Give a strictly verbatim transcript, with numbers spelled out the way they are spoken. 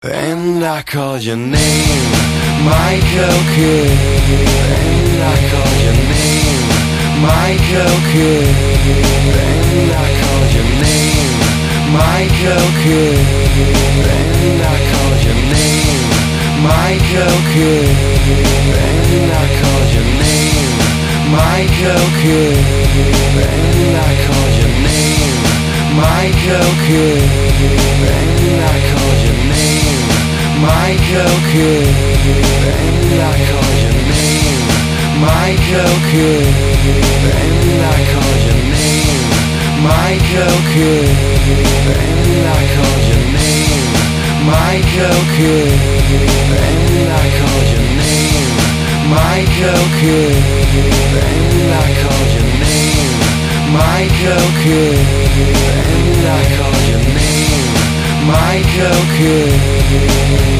And I called your name, Michael Kidd. And I called your name, Michael Kidd. And I called your name, Michael Kidd. And I called your name, Michael Kidd. And I called your name, Michael Kidd. And I called your name, Michael Kidd. And I called your name, Michael Kidd. And I called your name, Michael Kidd. And I called your name, Michael Kidd. And I called your name, Michael Kidd. And I called your name, Michael Kidd. And I called your name, Michael Kidd. And I called your name, Michael Kidd.